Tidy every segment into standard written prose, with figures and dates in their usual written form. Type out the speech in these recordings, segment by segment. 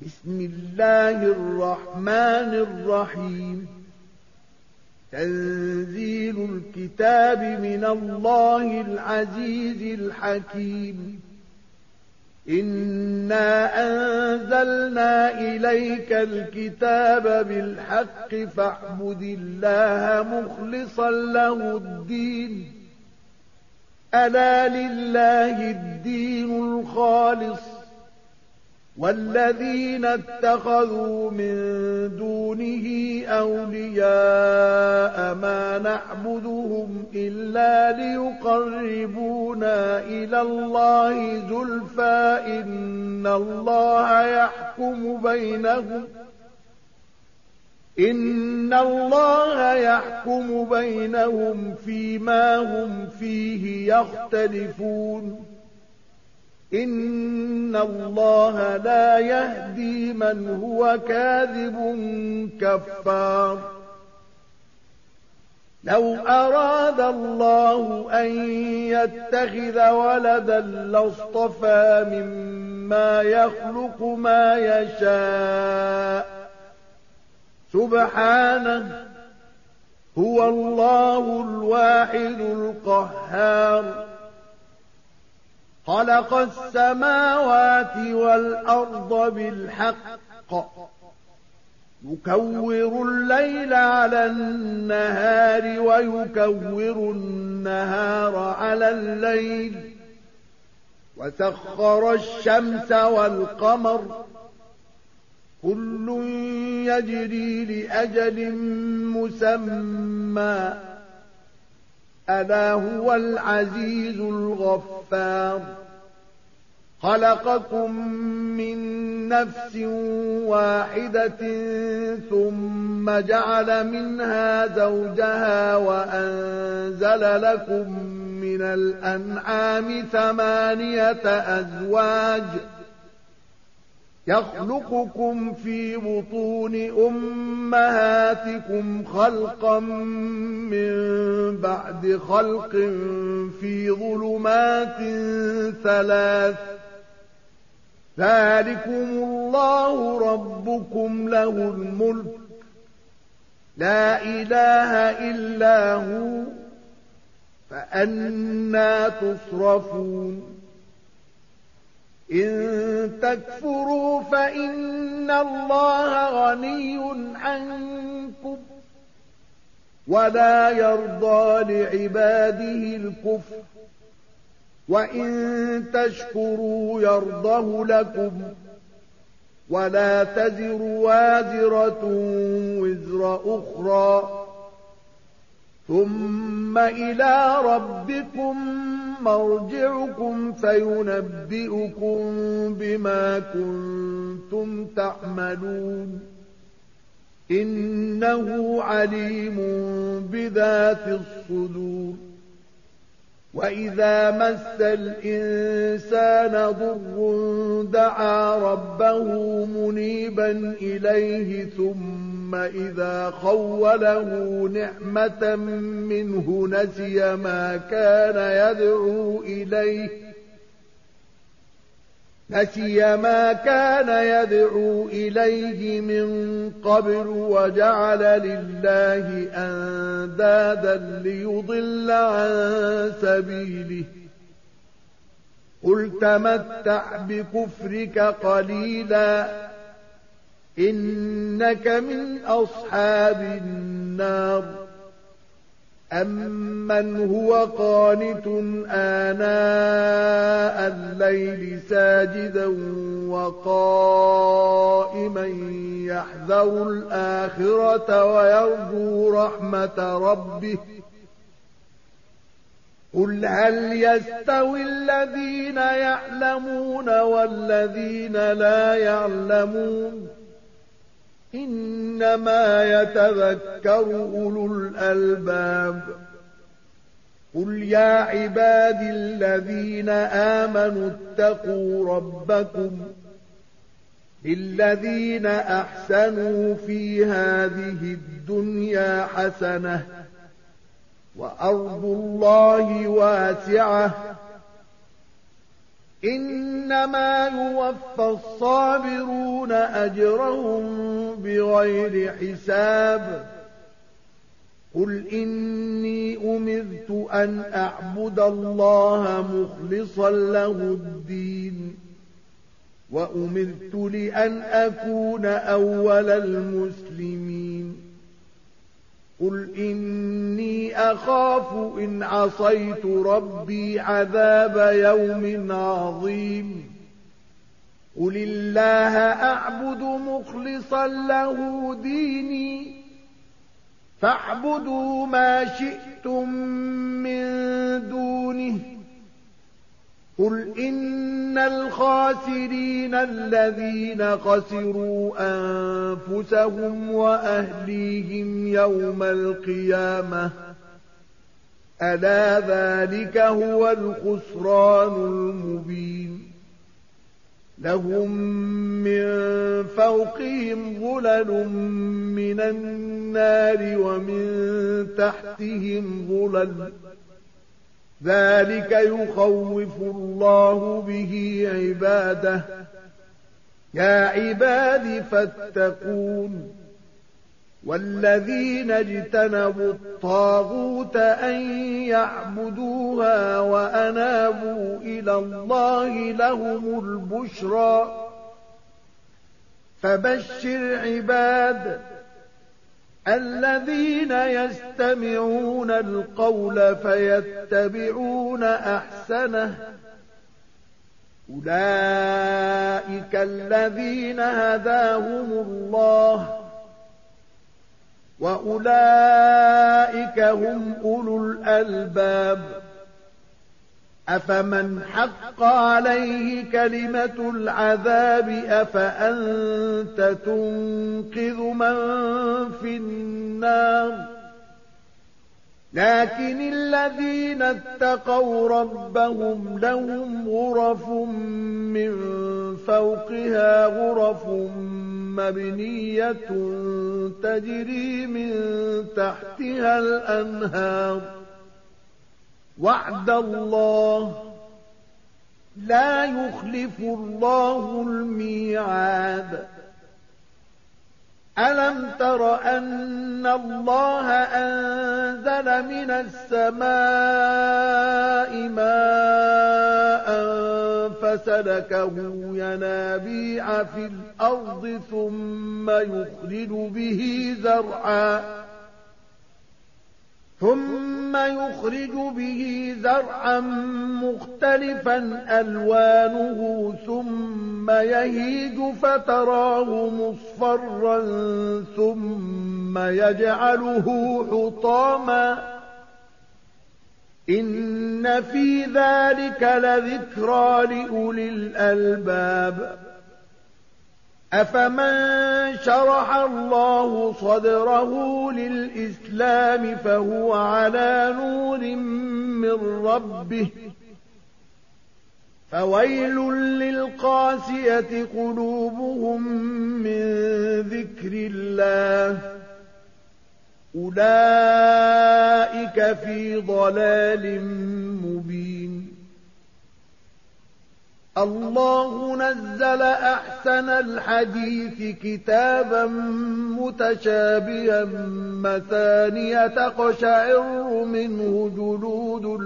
بسم الله الرحمن الرحيم. تنزيل الكتاب من الله العزيز الحكيم. إنا أنزلنا إليك الكتاب بالحق فاعبد الله مخلصا له الدين. ألا لله الدين الخالص، والذين اتخذوا من دونه أولياء ما نعبدهم إلا ليقربونا إلى الله زلفى إن الله يحكم بينهم فيما هم فيه يختلفون. إن الله لا يهدي من هو كاذب كفار. لو أراد الله أن يتخذ ولدا لاصطفى مما يخلق ما يشاء سبحانه، هو الله الواحد القهار. خلق السماوات والأرض بالحق، يكور الليل على النهار ويكور النهار على الليل، وسخر الشمس والقمر كل يجري لأجل مسمى، ألا هو العزيز الغفار. خلقكم من نفس واحدة ثم جعل منها زوجها وأنزل لكم من الأنعام 8 أزواج يخلقكم في بطون أمهاتكم خلقا من بعد خلق في ظلمات 3. ذلكم الله ربكم له الملك، لا إله إلا هو، فأنى تصرفون. إن تكفروا فإن الله غني عنكم، ولا يرضى لعباده الكفر، وإن تشكروا يرضه لكم، ولا تزر وازرة وزر أخرى، ثم إلى ربكم مرجعكم فينبئكم بما كنتم تعملون. إنه عليم بذات الصدور. وإذا مس الإنسان ضر دعا ربه منيبا إليه ثم إذا خوله نعمة منه نسي ما كان يدعو إليه من قبل وجعل لله أندادا ليضل عن سبيله. قل تمتع بكفرك قليلا إنك من أصحاب النار. أمن هو قانت آناء الليل ساجدا وقائما يحذر الآخرة ويرجو رحمة ربه. قل هل يستوي الذين يعلمون والذين لا يعلمون؟ إنما يتذكر أولو الألباب. قل يا عبادي الذين آمنوا اتقوا ربكم للذين أحسنوا في هذه الدنيا حسنة وأرض الله واسعة، فإنما توعدون لصادق. إن الذين يكفرون بالله ورسله ويريدون أن يطفئوا نور الله بنورهم يسعون في الأرض يبغون من فضله ويقولون آمنا بالله إنما يوفى الصابرون أجرهم بغير حساب قل إني أمرت أن أعبد الله مخلصا له الدين وأمرت لأن أكون أول المسلمين قل إني أخاف إن عصيت ربي عذاب يوم عظيم قل الله أعبد مخلصا له ديني فاعبدوا ما شئتم من دونه قل إن الخاسرين الذين خسروا أنفسهم وأهليهم يوم القيامة ألا ذلك هو الخسران المبين لهم من فوقهم ظلل من النار ومن تحتهم ظلل ذلك يخوف الله به عباده يا عباد فاتقون والذين اجتنبوا الطاغوت أن يعبدوها وأنابوا إلى الله لهم البشرى فبشر عباد الذين يستمعون القول فيتبعون أحسنه أولئك الذين هداهم الله وأولئك هم أولو الألباب أفمن حق عليه كلمة العذاب أفأنت تنقذ من في النار لكن الذين اتقوا ربهم لهم غرف من فوقها غرف مبنية تجري من تحتها الأنهار وعد الله لا يخلف الله الميعاد ألم تر أن الله أنزل من السماء ماء فسلكه ينابيع في الأرض ثم يخرج به زرعا مختلفا ألوانه ثم يهيج فتراه مصفرا ثم يجعله حطاما إن في ذلك لذكرى لأولي الألباب أفمن شرح الله صدره للإسلام فهو على نور من ربه فويل للقاسية قلوبهم من ذكر الله أولئك في ضلال مبين الله نزل أحسن الحديث كتابا متشابها مثانية تقشعر منه جلود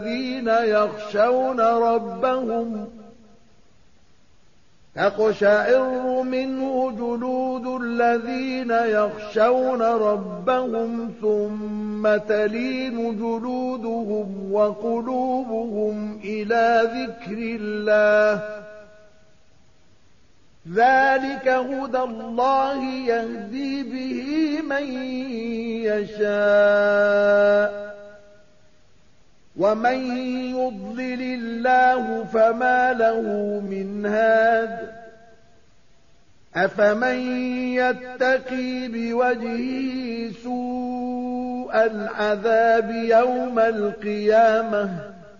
الذين يخشون ربهم ثم تلين جلودهم وقلوبهم إلى ذكر الله ذلك هدى الله يهدي به من يشاء ومن يضلل الله فما له من هاد أفمن يتقي بوجهه سوء العذاب يوم القيامة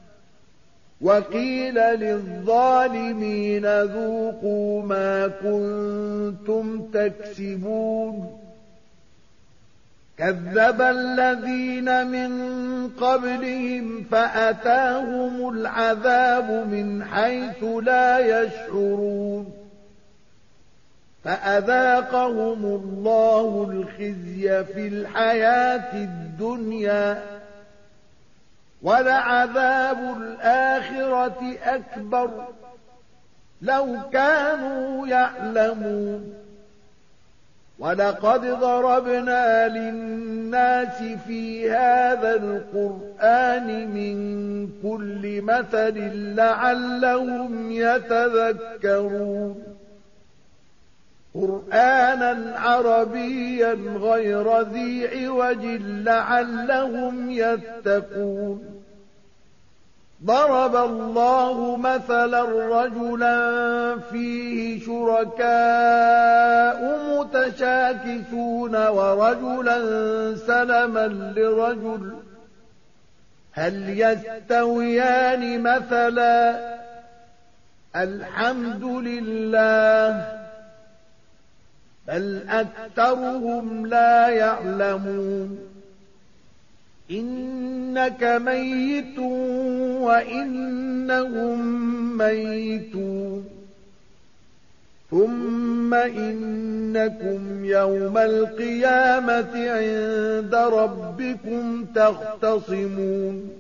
وقيل للظالمين ذوقوا ما كنتم تكسبون كذب الذين من قبلهم فأتاهم العذاب من حيث لا يشعرون فأذاقهم الله الخزي في الحياة الدنيا ولعذاب الآخرة أكبر لو كانوا يعلمون ولقد ضربنا للناس في هذا القرآن من كل مثل لعلهم يتذكرون قرآنا عربيا غير ذي عوج لعلهم يتقون ضرب الله مثلا رجلا فيه شركاء متشاكسون ورجلا سلما لرجل هل يستويان مثلا الحمد لله بل أكثرهم لا يعلمون إنك ميت وإنهم ميتون ثم إنكم يوم القيامة عند ربكم تختصمون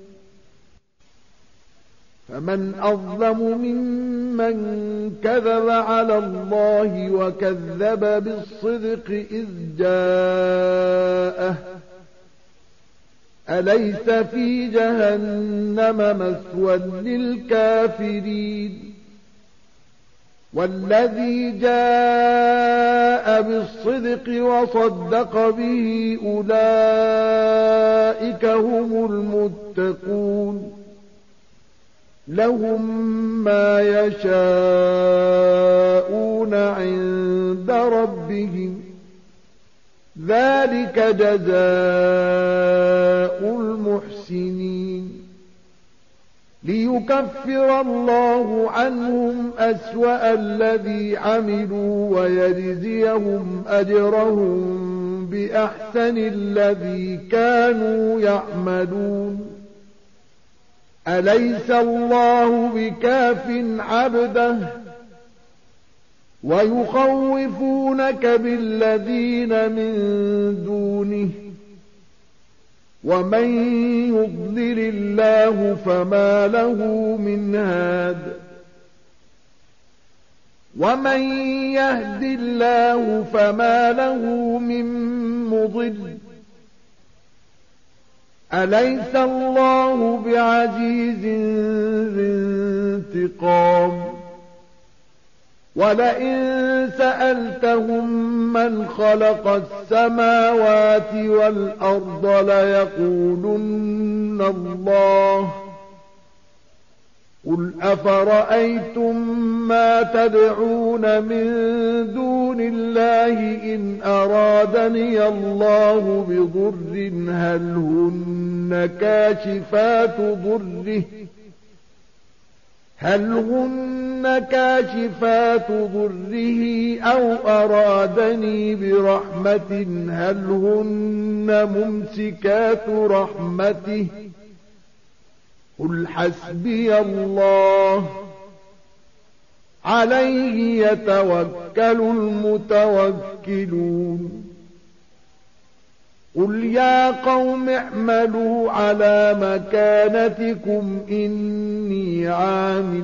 فمن أظلم ممن كذب على الله وكذب بالصدق إذ جاءه أليس في جهنم مثوى للكافرين والذي جاء بالصدق وصدق به أولئك هم المتقون لهم ما يشاءون عند ربهم ذلك جزاء المحسنين ليكفر الله عنهم أسوأ الذي عملوا ويجزيهم أجرهم بأحسن الذي كانوا يعملون أليس الله بكاف عبده ويخوفونك بالذين من دونه ومن يضلل الله فما له من هاد ومن يهد الله فما له من مضل أليس الله بعزيز ذي انتقام ولئن سألتهم من خلق السماوات والأرض ليقولن الله قل أفرأيتم ما تدعون من دون الله إن أرادني الله بضر هل هن كاشفات ضره أو أرادني برحمة هل هن ممسكات رحمته قل حسبي الله عليه يتوكل المتوكلون قل يا قوم اعملوا على مكانتكم إني عامل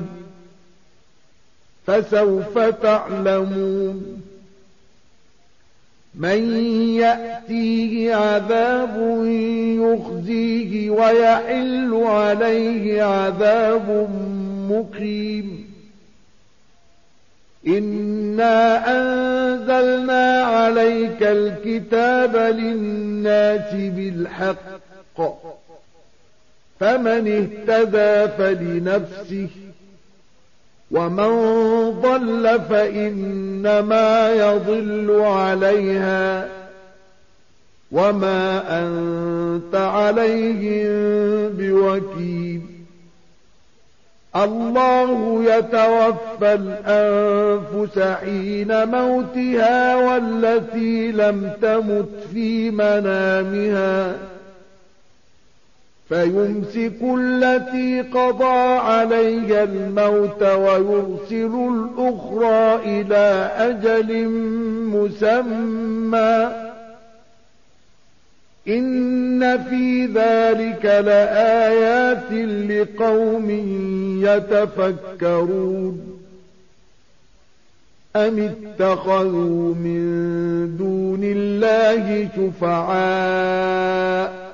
فسوف تعلمون من يأتيه عذاب يخزيه ويحل عليه عذاب مقيم إنا أنزلنا عليك الكتاب للناس بالحق فمن اهتدى فلنفسه ومن ضل فإنما يضل عليها وما أنت عليهم بوكيل الله يتوفى الأنفس حين موتها والتي لم تمت في منامها فيمسك التي قضى عليها الموت ويرسل الأخرى إلى أجل مسمى إن في ذلك لآيات لقوم يتفكرون أم اتخذوا من دون الله شفعاء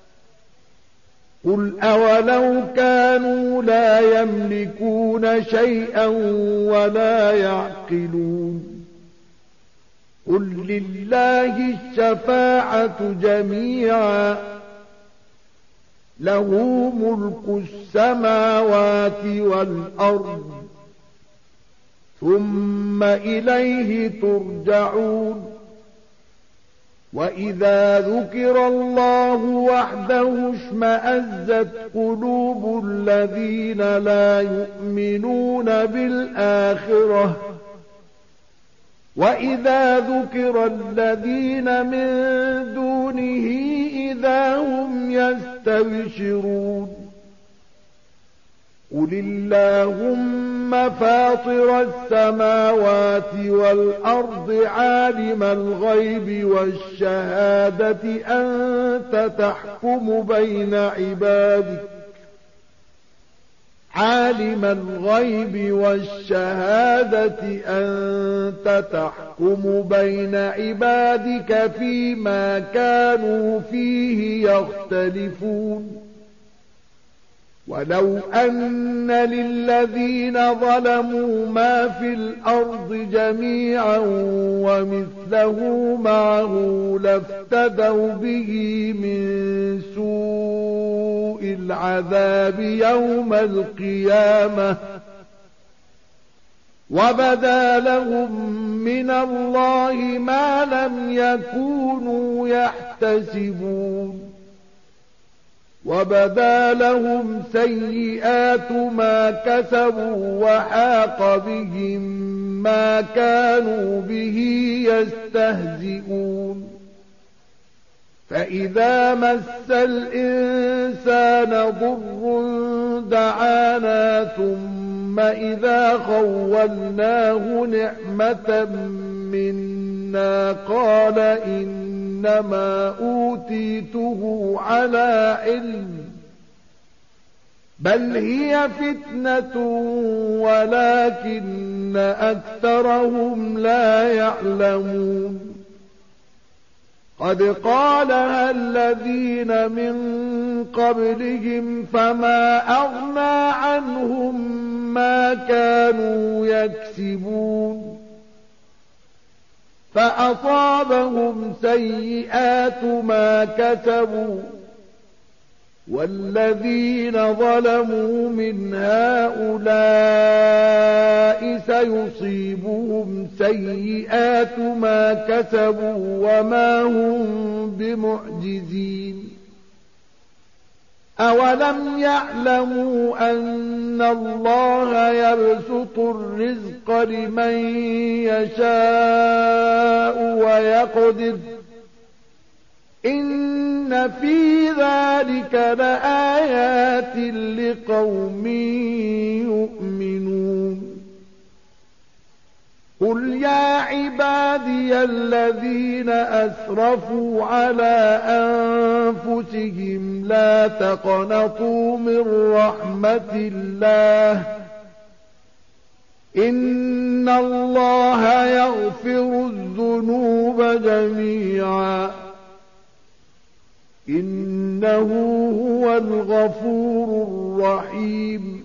قل أولو كانوا لا يملكون شيئا ولا يعقلون قل لله الشفاعة جميعا له ملك السماوات والأرض ثم إليه ترجعون وإذا ذكر الله وحده اشمأزت قلوب الذين لا يؤمنون بالآخرة وإذا ذكر الذين من دونه إذا هم يستبشرون قل اللهم فاطر السماوات والأرض عالم الغيب والشهادة أنت تحكم بين عبادك عالم الغيب والشهادة أنت تحكم بين عبادك فيما كانوا فيه يختلفون ولو أن للذين ظلموا ما في الأرض جميعا ومثله معه لافتدوا به من سوء العذاب يوم القيامة وبدا لهم من الله ما لم يكونوا يحتسبون وبدا لهم سيئات ما كسبوا وحاق بهم ما كانوا به يستهزئون فإذا مس الإنسان ضر دعانا ثم إذا خولناه نعمة منا قال إنما أوتيته على علم بل هي فتنة ولكن أكثرهم لا يعلمون قد قالها الذين من قبلهم فما أغنى عنهم ما كانوا يكسبون فأصابهم سيئات ما كسبوا والذين ظلموا من هؤلاء سيصيبهم سيئات ما كسبوا وما هم بمعجزين أولم يعلموا أن الله يبسط الرزق لمن يشاء ويقدر إن في ذلك لآيات لقوم يؤمنون قل يا عبادي الذين أسرفوا على أنفسهم لا تقنطوا من رحمة الله إن الله يغفر الذنوب جميعا إنه هو الغفور الرحيم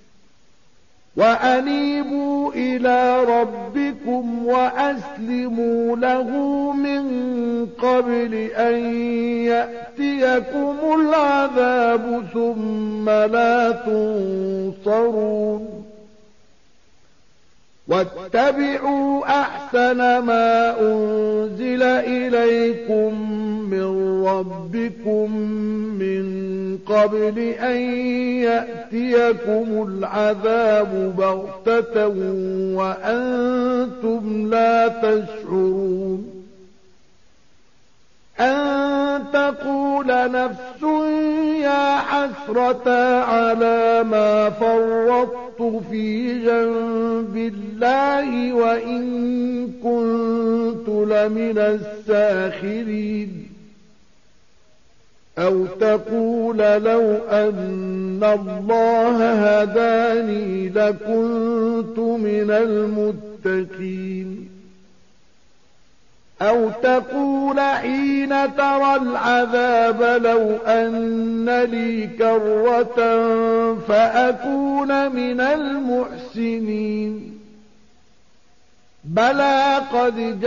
وأنيبوا إلى ربكم وأسلموا له من قبل أن يأتيكم العذاب ثم لا تنصرون واتبعوا أحسن ما أنزل إليكم من ربكم من قبل أن يأتيكم العذاب بغتة وأنتم لا تشعرون أن تقول نفس يا حسرة على ما فرطت في جنب الله وإن كنت لمن الساخرين أو تقول لو أن الله هداني لكنت من المتقين أو تقول حين ترى العذاب لو أن لي كرة فأكون من المحسنين بلى قد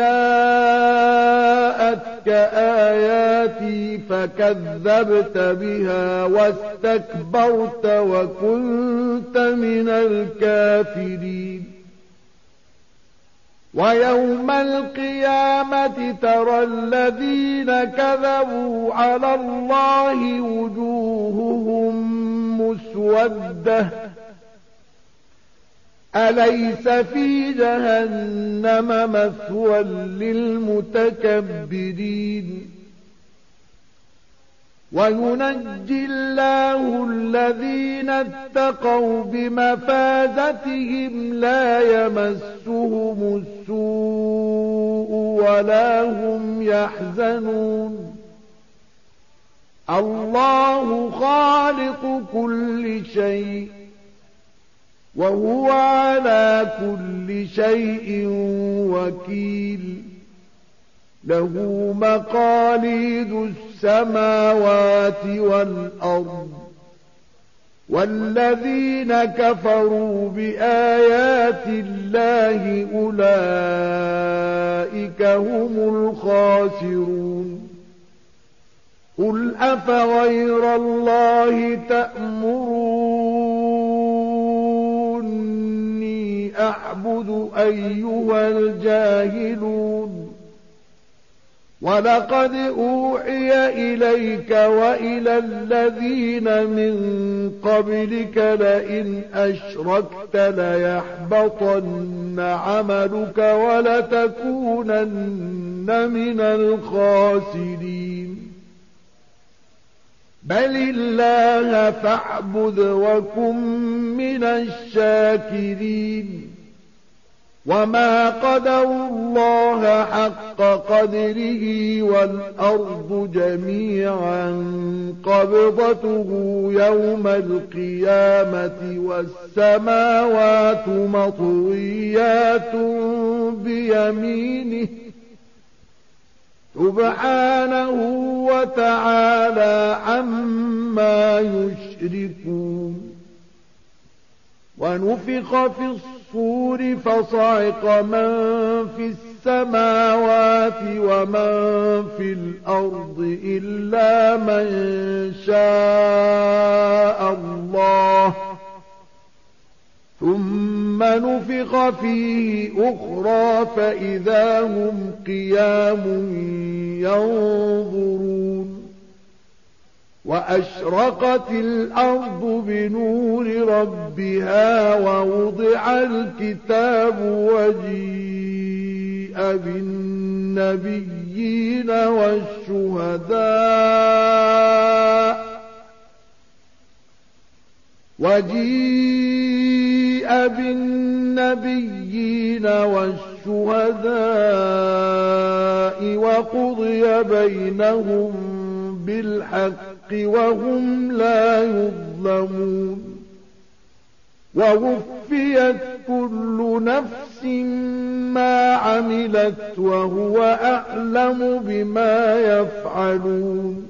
جاءتك آياتي فكذبت بها واستكبرت وكنت من الكافرين ويوم القيامة ترى الذين كذبوا على الله وجوههم مسودة أليس في جهنم مثوى للمتكبرين وينجي الله الذين اتقوا بمفازتهم لا يمسهم السوء ولا هم يحزنون الله خالق كل شيء وهو على كل شيء وكيل له مقاليد السماوات والأرض والذين كفروا بآيات الله أولئك هم الخاسرون قل أفغير الله تأمروني أعبد أيها الجاهلون ولقد أوحي إليك وإلى الذين من قبلك لئن أشركت ليحبطن عملك ولتكونن من الخاسرين بل الله فاعبد وكن من الشاكرين وما قدروا الله حق قدره والأرض جميعا قبضته يوم القيامة والسماوات مطويات بيمينه سبحانه وتعالى عما يشركون ونفخ في الصور فصعق من في السماوات ومن في الأرض إلا من شاء الله ثم نفخ فيه أخرى فإذا هم قيام ينظرون وأشرقت الأرض بنور ربها ووضع الكتاب وجيء بالنبيين والشهداء وقضي بينهم بالحق وهم لا يظلمون ووفيت كل نفس ما عملت وهو أعلم بما يفعلون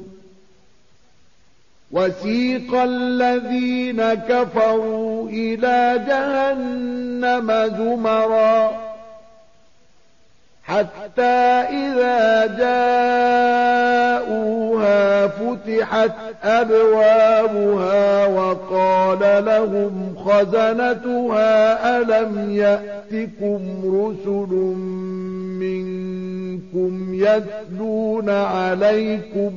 وسيق الذين كفروا إلى جهنم زمرا حتى إذا جاءوها فتحت أبوابها وقال لهم خزنتها ألم يأتكم رسل منكم يتلون عليكم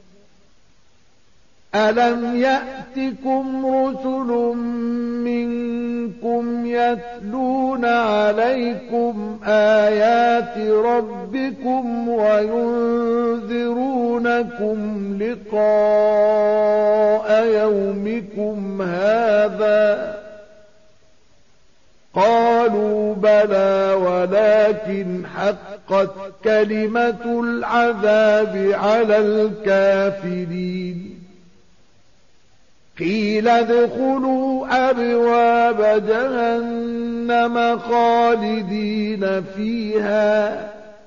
ألم يأتكم رسل منكم يتلون عليكم آيات ربكم وينذرونكم لقاء يومكم هذا قالوا بلى ولكن حقت كلمة العذاب على الكافرين قيل ادخلوا أبواب جهنم خالدين فيها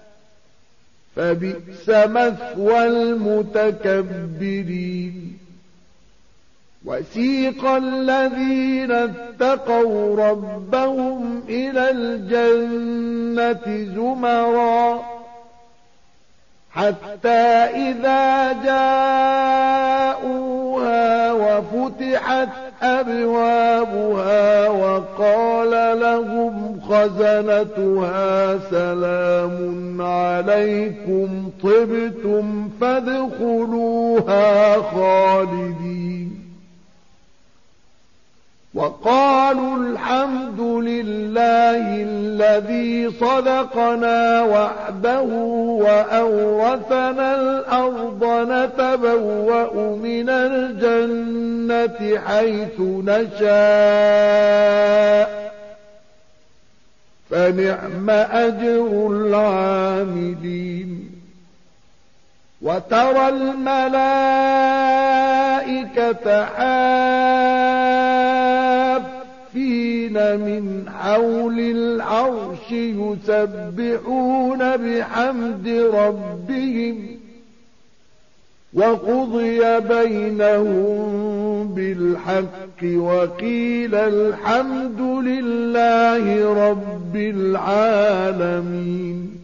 فبئس مثوى المتكبرين وسيق الذين اتقوا ربهم إلى الجنة زمرا حتى إذا جاءوها وفتحت أبوابها وقال لهم خزنتها سلام عليكم طبتم فادخلوها خالدين وقالوا الحمد لله الذي صدقنا وعده وأورثنا الأرض نتبوأ من الجنة حيث نشاء فنعم أجر العاملين وترى الملائكة حافين من حول العرش يسبحون بحمد ربهم وقضي بينهم بالحق وقيل الحمد لله رب العالمين